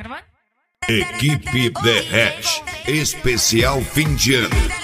Equipe Derrete, especial fim de ano.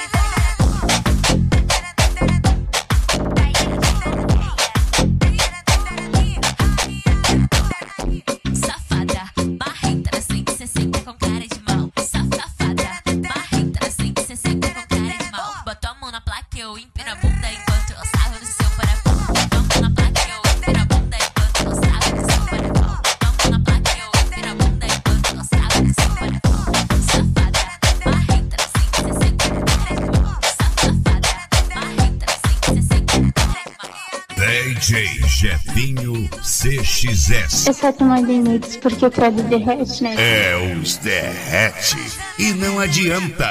DJ Jefinho CXS. Eu só te mandei nudes porque eu quero derrete, né? É os derrete e não adianta.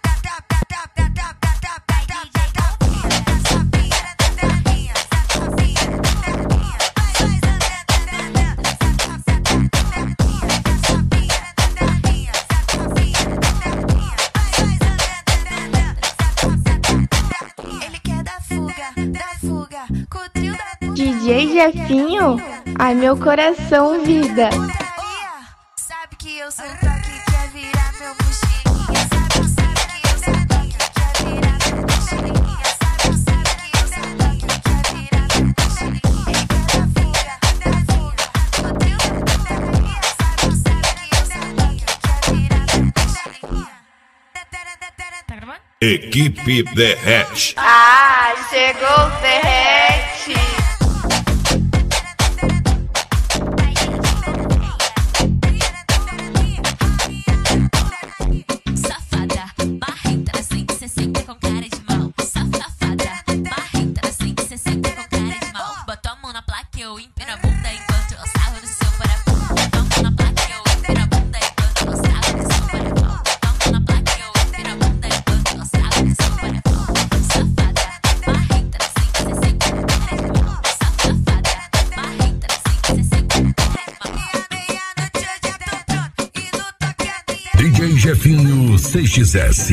DJ Jefinho, ai meu coração, vida. Sabe que eu sou o toque, quer virar meu mochilinha. Sabe que eu sou o toque, quer virar meu mochilinha. Sabe que eu sou o toque, quer virar meu mochilinha. Ele quer da fuga, o trio da putaria. Sabe que eu sou o toque, quer virar meu mochilinha. Tá gravando? Equipe Derrete. Ah, chegou o derrete. DJ Jefinho CXS.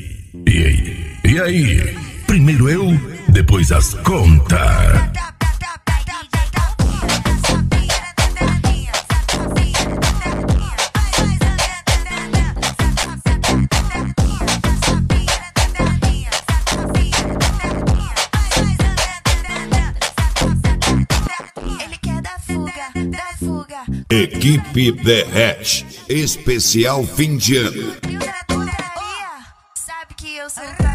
E aí? Primeiro eu, depois as contas. Ele quer da fuga. Equipe Derrete, especial fim de ano. Sabe que eu sou